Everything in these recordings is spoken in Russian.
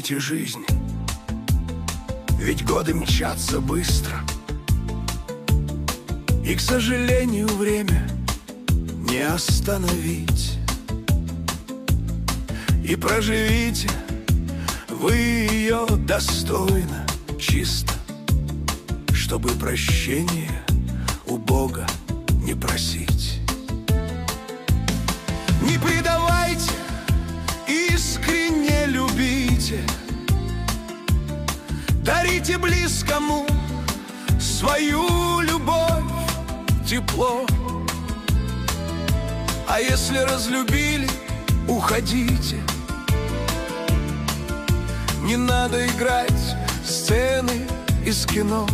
Цените жизнь, ведь годы мчатся быстро, и, к сожалению, время не остановить. И проживите вы ее достойно, чисто, чтобы прощения у Бога не просить. Не предавайте, искренне любите, дарите близкому свою любовь, тепло. А если разлюбили, уходите. Не надо играть сцены из кино.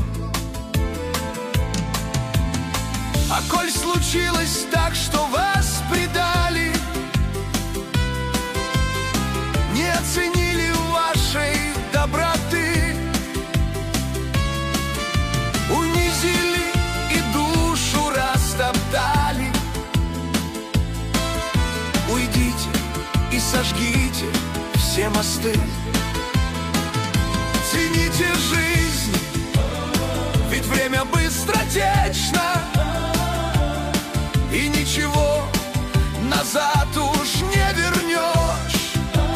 А коль случилось так, что вас предали, не оценили вашей доброты, унизили и душу растоптали, уйдите и сожгите все мосты. Цените жизнь, ведь время быстротечно, и ничего назад уж не вернешь.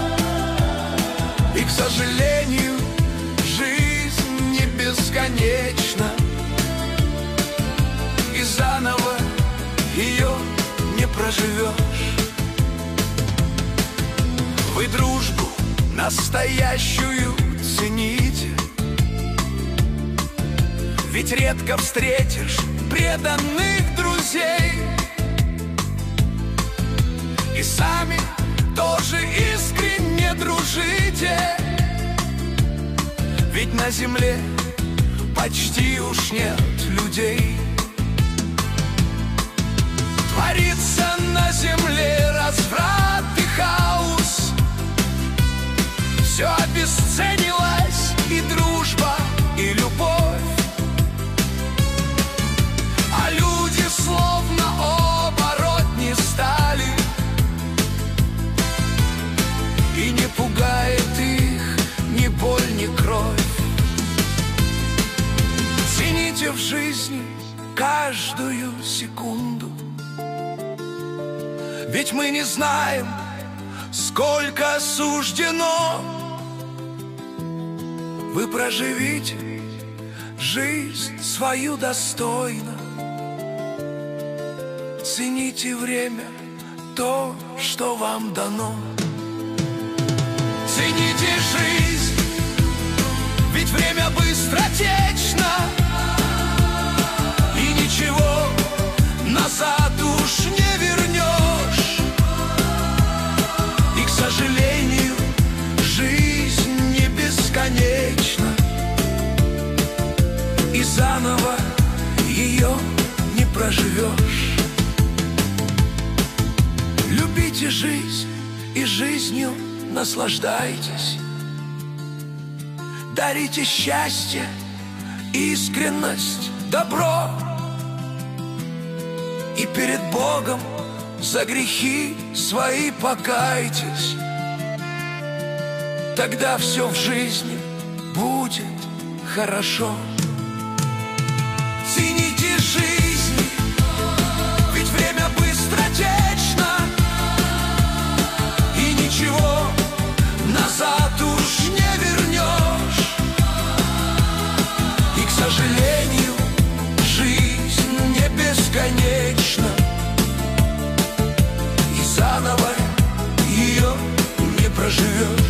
И, к сожалению, жизнь не бесконечна, и заново ее не проживешь. Вы дружбу настоящую цените, ведь редко встретишь преданных друзей. И сами тоже искренне дружите, ведь на земле почти уж нет людей. Творится на земле разврат и хаос, все обесценилось, и дружба, и любовь. А люди словно оборотни стали, и не пугает их ни боль, ни кровь. Цените в жизни каждую секунду, ведь мы не знаем, сколько суждено. Вы проживите жизнь свою достойно, цените время, то, что вам дано. Цените жизнь, ведь время быстротечно, и ничего назад уж не вернешь. И, к сожалению, жизнь не бесконечна, и заново ее не проживешь. Любите жизнь и жизнью наслаждайтесь, дарите счастье, искренность, добро, и перед Богом за грехи свои покайтесь. Тогда все в жизни будет хорошо. Цените жизнь, ведь время быстротечно, и ничего назад уж не вернешь. И, к сожалению, жизнь не бесконечна, и заново ее не проживешь.